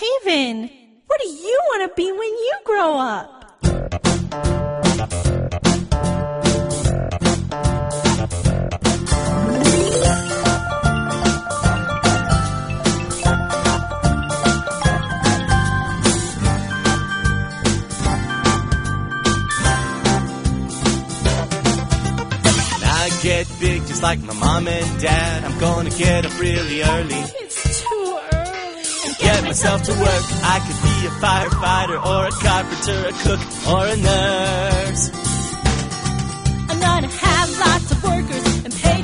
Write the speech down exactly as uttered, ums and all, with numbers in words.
Haven, what do you want to be when you grow up? Get big just like my mom and dad. I'm gonna get up really early. It's too early. And get myself to work. I could be a firefighter or a carpenter, a cook or a nurse. I'm gonna have lots of workers